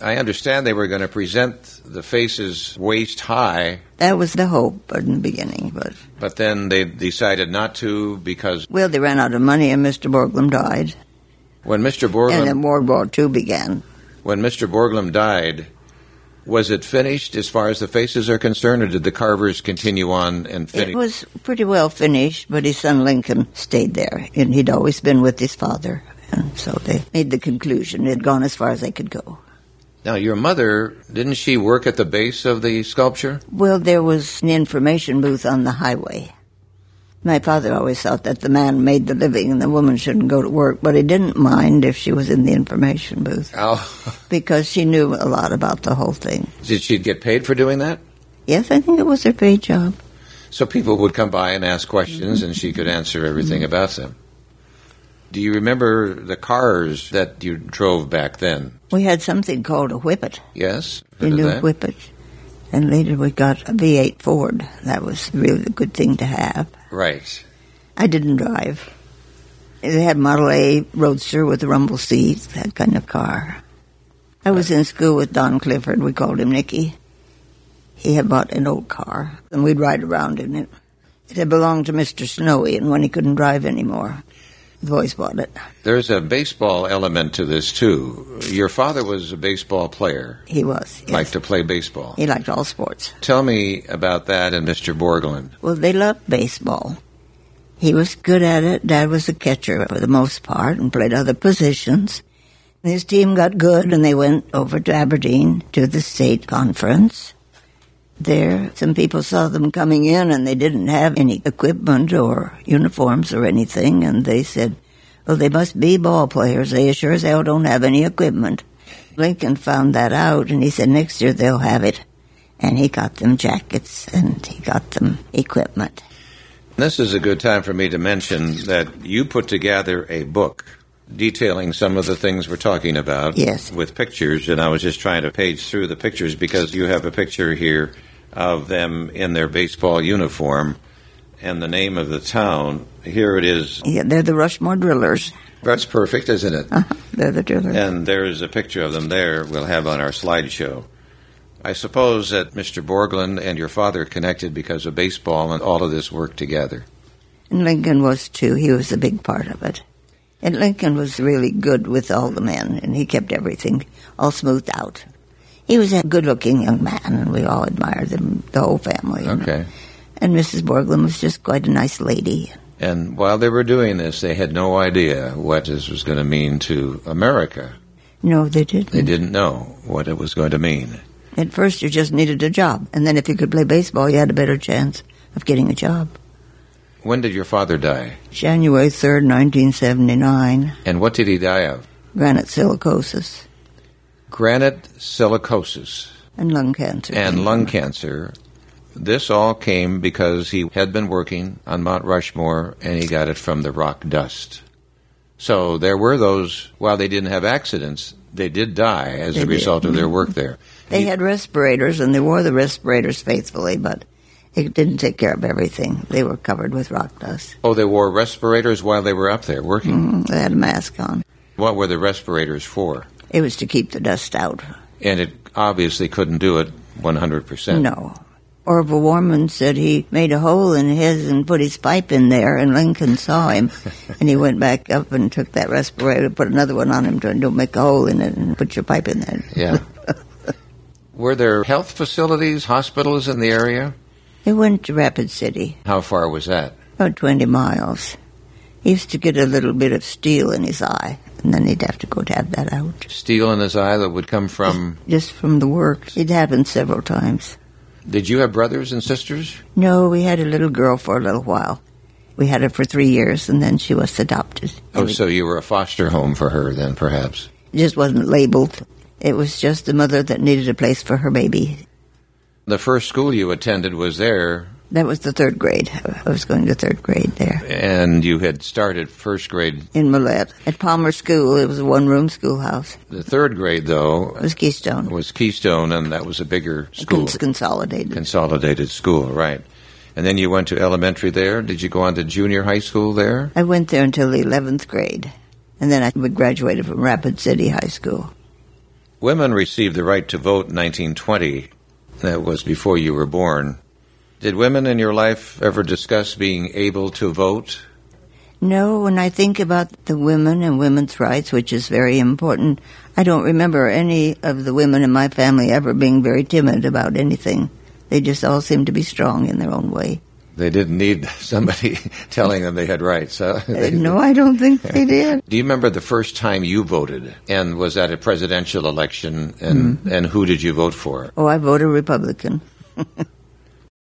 I understand they were going to present the faces waist high. That was the hope in the beginning, But then they decided not to because... Well, they ran out of money and Mr. Borglum died. When Mr. Borglum... And then World War II began. When Mr. Borglum died, was it finished as far as the faces are concerned, or did the carvers continue on and finish? It was pretty well finished, but his son Lincoln stayed there, and he'd always been with his father. And so they made the conclusion. It had gone as far as they could go. Now, your mother, didn't she work at the base of the sculpture? Well, there was an information booth on the highway. My father always thought that the man made the living and the woman shouldn't go to work, but he didn't mind if she was in the information booth. Oh. Because she knew a lot about the whole thing. Did she get paid for doing that? Yes, I think it was her paid job. So people would come by and ask questions, and she could answer everything about them. Do you remember the cars that you drove back then? We had something called a Whippet. Yes? You knew Whippet. And later we got a V8 Ford. That was really a good thing to have. Right. I didn't drive. They had Model A Roadster with the rumble seats, that kind of car. I was in school with Don Clifford. We called him Nicky. He had bought an old car, and we'd ride around in it. It had belonged to Mr. Snowy, and when he couldn't drive anymore, the boys bought it. There's a baseball element to this, too. Your father was a baseball player. He was, yes. Liked to play baseball. He liked all sports. Tell me about that and Mr. Borglum. Well, they loved baseball. He was good at it. Dad was a catcher for the most part and played other positions. His team got good, and they went over to Aberdeen to the state conference. There, some people saw them coming in, and they didn't have any equipment or uniforms or anything, and they said, well, they must be ball players. They sure as hell don't have any equipment. Lincoln found that out, and he said next year they'll have it. And he got them jackets, and he got them equipment. This is a good time for me to mention that you put together a book detailing some of the things we're talking about. Yes. With pictures, and I was just trying to page through the pictures because you have a picture here of them in their baseball uniform and the name of the town. Here it is. Yeah, they're the Rushmore Drillers. That's perfect, isn't it? They're the Drillers. And there's a picture of them there we'll have on our slideshow. I suppose that Mr. Borglum and your father connected because of baseball and all of this worked together. And Lincoln was, too. He was a big part of it. And Lincoln was really good with all the men, and he kept everything all smoothed out. He was a good-looking young man, and we all admired him, the whole family. Okay. And Mrs. Borglum was just quite a nice lady. And while they were doing this, they had no idea what this was going to mean to America. No, they didn't. They didn't know what it was going to mean. At first, you just needed a job. And then if you could play baseball, you had a better chance of getting a job. When did your father die? January 3rd, 1979. And what did he die of? Granite silicosis. Granite silicosis. And lung cancer. And lung cancer. This all came because he had been working on Mount Rushmore, and he got it from the rock dust. So there were those, while they didn't have accidents, they did die as a result of their work there. They had respirators, and they wore the respirators faithfully, but it didn't take care of everything. They were covered with rock dust. Oh, they wore respirators while they were up there working? Mm-hmm. They had a mask on. What were the respirators for? It was to keep the dust out. And it obviously couldn't do it 100%. No. Orville Warman said he made a hole in his and put his pipe in there, and Lincoln saw him, and he went back up and took that respirator, put another one on him, to don't make a hole in it, and put your pipe in there. Yeah. Were there health facilities, hospitals in the area? He went to Rapid City. How far was that? About 20 miles. He used to get a little bit of steel in his eye, and then he'd have to go to have that out. Steel in his eye that would come from? Just from the work. It happened several times. Did you have brothers and sisters? No, we had a little girl for a little while. We had her for 3 years, and then she was adopted. Oh, so you were a foster home for her then, perhaps? It just wasn't labeled. It was just a mother that needed a place for her baby. The first school you attended was there. That was the 3rd grade. I was going to 3rd grade there. And you had started 1st grade? In Millette. At Palmer School, it was a one-room schoolhouse. The 3rd grade, though? Was Keystone. Was Keystone, and that was a bigger school. Consolidated. Consolidated school, right. And then you went to elementary there. Did you go on to junior high school there? I went there until the 11th grade. And then I graduated from Rapid City High School. women received the right to vote in 1920. That was before you were born. Did women in your life ever discuss being able to vote? No, when I think about the women and women's rights, which is very important, I don't remember any of the women in my family ever being very timid about anything. They just all seemed to be strong in their own way. They didn't need somebody telling them they had rights. No, I don't think they did. Do you remember the first time you voted? And was that a presidential election? And who did you vote for? Oh, I voted Republican.